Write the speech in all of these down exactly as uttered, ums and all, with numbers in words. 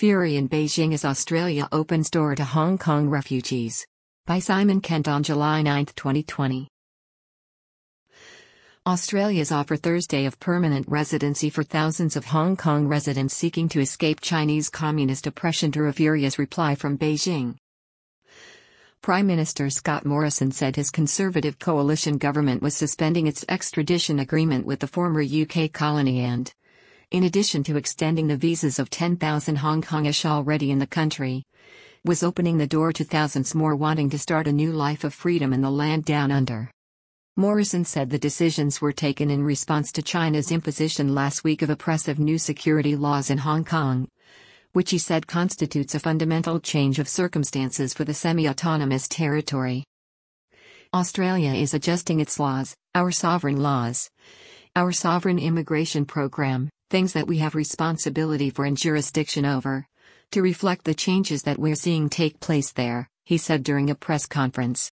Fury in Beijing as Australia opens door to Hong Kong refugees. By Simon Kent on July ninth, twenty twenty. Australia's offer Thursday of permanent residency for thousands of Hong Kong residents seeking to escape Chinese communist oppression drew a furious reply from Beijing. Prime Minister Scott Morrison said his Conservative coalition government was suspending its extradition agreement with the former U K colony and, in addition to extending the visas of ten thousand Hong Kongish already in the country, was opening the door to thousands more wanting to start a new life of freedom in the land down under. Morrison said the decisions were taken in response to China's imposition last week of oppressive new security laws in Hong Kong, which he said constitutes a fundamental change of circumstances for the semi-autonomous territory. Australia is adjusting its laws, our sovereign laws, our sovereign immigration program, things that we have responsibility for and jurisdiction over, to reflect the changes that we're seeing take place there, he said during a press conference.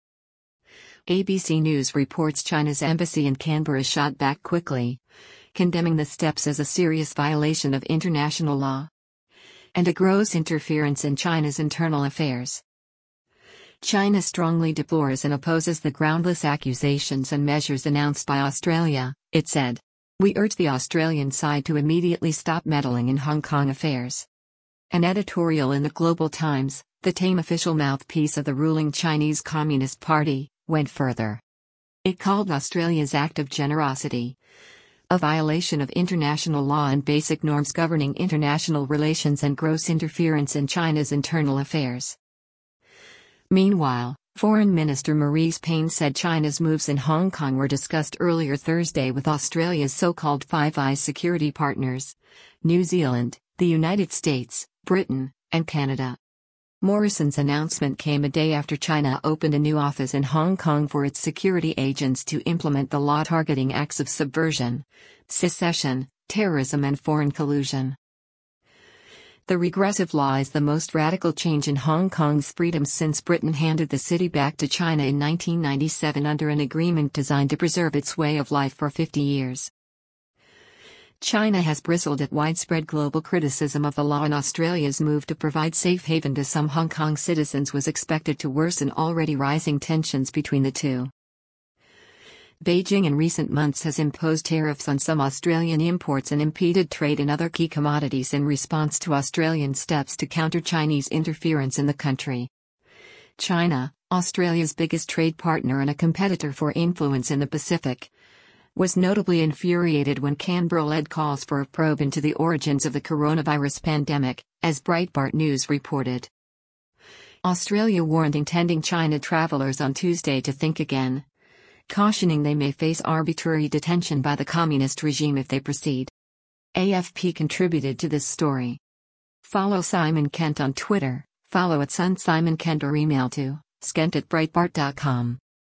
A B C News reports China's embassy in Canberra shot back quickly, condemning the steps as a serious violation of international law and a gross interference in China's internal affairs. China strongly deplores and opposes the groundless accusations and measures announced by Australia, it said. We urge the Australian side to immediately stop meddling in Hong Kong affairs. An editorial in the Global Times, the tame official mouthpiece of the ruling Chinese Communist Party, went further. It called Australia's act of generosity a violation of international law and basic norms governing international relations and gross interference in China's internal affairs. Meanwhile, Foreign Minister Marise Payne said China's moves in Hong Kong were discussed earlier Thursday with Australia's so-called Five Eyes security partners, New Zealand, the United States, Britain, and Canada. Morrison's announcement came a day after China opened a new office in Hong Kong for its security agents to implement the law targeting acts of subversion, secession, terrorism and foreign collusion. The regressive law is the most radical change in Hong Kong's freedoms since Britain handed the city back to China in nineteen ninety-seven under an agreement designed to preserve its way of life for fifty years. China has bristled at widespread global criticism of the law, and Australia's move to provide safe haven to some Hong Kong citizens was expected to worsen already rising tensions between the two. Beijing in recent months has imposed tariffs on some Australian imports and impeded trade in other key commodities in response to Australian steps to counter Chinese interference in the country. China, Australia's biggest trade partner and a competitor for influence in the Pacific, was notably infuriated when Canberra led calls for a probe into the origins of the coronavirus pandemic, as Breitbart News reported. Australia warned intending China travellers on Tuesday to think again, cautioning they may face arbitrary detention by the communist regime if they proceed. A F P contributed to this story. Follow Simon Kent on Twitter, follow at Sun Simon Kent or email to skent at breitbart dot com.